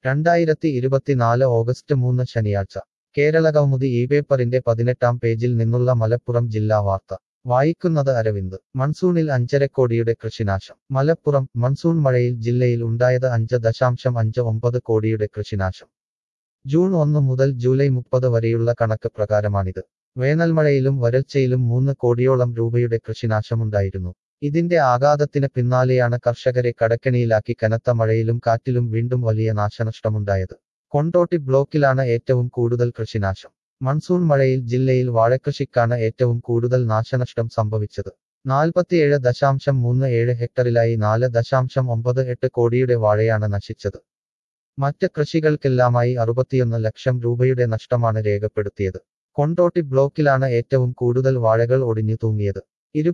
2024 August 3 ശനിയാഴ്ച കേരളകൗമുദി ഈ പേപ്പറിന്റെ 18-ാം പേജിൽ നിന്നുള്ള മലപ്പുറം ജില്ലാ വാർത്ത വായിക്കുന്നത് അരവിന്ദ് മൺസൂണിൽ 5.5 കോടിയുടെ കൃഷിനാശം മലപ്പുറം മൺസൂൺ മഴയിൽ ജില്ലയിൽ ഉണ്ടായത് 5.59 കോടിയുടെ കൃഷിനാശം ജൂൺ 1 മുതൽ ജൂലൈ 30 വരെയുള്ള കണക്ക് പ്രകാരമാണിത് വേനൽമഴയിലും വരൾച്ചയിലും 3 കോടിയോളം രൂപയുടെ കൃഷിനാശമുണ്ടായിരുന്നു ഇതിന്റെ ആഘാതത്തിന് പിന്നാലെയാണ് കർഷകരെ കടക്കെണിയിലാക്കി കനത്ത മഴയിലും കാറ്റിലും വീണ്ടും വലിയ നാശനഷ്ടമുണ്ടായത് കൊണ്ടോട്ടി ബ്ലോക്കിലാണ് ഏറ്റവും കൂടുതൽ കൃഷിനാശം മൺസൂൺ മഴയിൽ ജില്ലയിൽ വാഴക്കൃഷിക്കാണ് ഏറ്റവും കൂടുതൽ നാശനഷ്ടം സംഭവിച്ചത് 47.37 ഹെക്ടറിലായി 4.98 കോടിയുടെ വാഴയാണ് നശിച്ചത് മറ്റ് കൃഷികൾക്കെല്ലാമായി 61 ലക്ഷം രൂപയുടെ നഷ്ടമാണ് രേഖപ്പെടുത്തിയത് കൊണ്ടോട്ടി ബ്ലോക്കിലാണ് ഏറ്റവും കൂടുതൽ വാഴകൾ ഒടിഞ്ഞു തൂങ്ങിയത്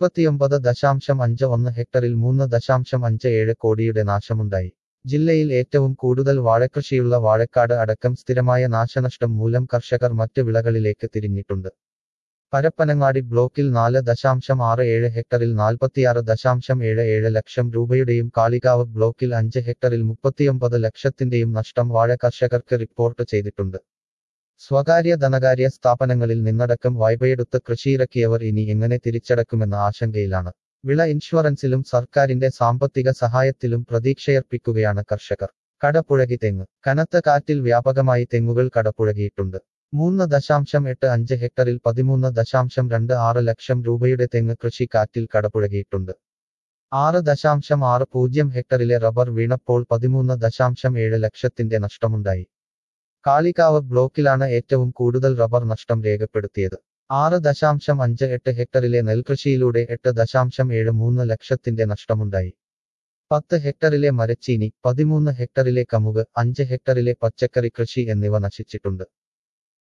29.51 ഹെക്ടറിൽ 3.57 കോടിയുടെ നാശമുണ്ടായി ജില്ലയിൽ ഏറ്റവും കൂടുതൽ വാഴക്കൃഷിയുള്ള വാഴക്കാട് അടക്കം സ്ഥിരമായ നാശനഷ്ടം മൂലം കർഷകർ മറ്റ് വിളകളിലേക്ക് തിരിഞ്ഞിട്ടുണ്ട് പരപ്പനങ്ങാടി ബ്ലോക്കിൽ 4.67 ഹെക്ടറിൽ 46.77 ലക്ഷം രൂപയുടെയും കാളികാവ് ബ്ലോക്കിൽ 5 ഹെക്ടറിൽ 39 ലക്ഷത്തിന്റെയും നഷ്ടം വാഴ കർഷകർക്ക് റിപ്പോർട്ട് ചെയ്തിട്ടുണ്ട് സ്വകാര്യ ധനകാര്യ സ്ഥാപനങ്ങളിൽ നിന്നടക്കം വായ്പയെടുത്ത് കൃഷിയിറക്കിയവർ ഇനി എങ്ങനെ തിരിച്ചടക്കുമെന്ന ആശങ്കയിലാണ് വിള ഇൻഷുറൻസിലും സർക്കാരിന്റെ സാമ്പത്തിക സഹായത്തിലും പ്രതീക്ഷയർപ്പിക്കുകയാണ് കർഷകർ കടപുഴകി തെങ്ങ് കനത്ത കാറ്റിൽ വ്യാപകമായി തെങ്ങുകൾ കടപുഴകിയിട്ടുണ്ട് 3.85 ഹെക്ടറിൽ 13.26 ലക്ഷം രൂപയുടെ തെങ്ങ് കൃഷി കാറ്റിൽ കടപുഴകിയിട്ടുണ്ട് 6.60 ഹെക്ടറിലെ റബ്ബർ വീണപ്പോൾ 13.7 ലക്ഷത്തിന്റെ നഷ്ടമുണ്ടായി കാളികാവ് ബ്ലോക്കിലാണ് ഏറ്റവും കൂടുതൽ റബ്ബർ നഷ്ടം രേഖപ്പെടുത്തിയത് 6.58 ഹെക്ടറിലെ നെൽകൃഷിയിലൂടെ 8.73 ലക്ഷത്തിന്റെ നഷ്ടമുണ്ടായി 10 ഹെക്ടറിലെ മരച്ചീനി 13 ഹെക്ടറിലെ കമുക് 5 ഹെക്ടറിലെ പച്ചക്കറി കൃഷി എന്നിവ നശിച്ചിട്ടുണ്ട്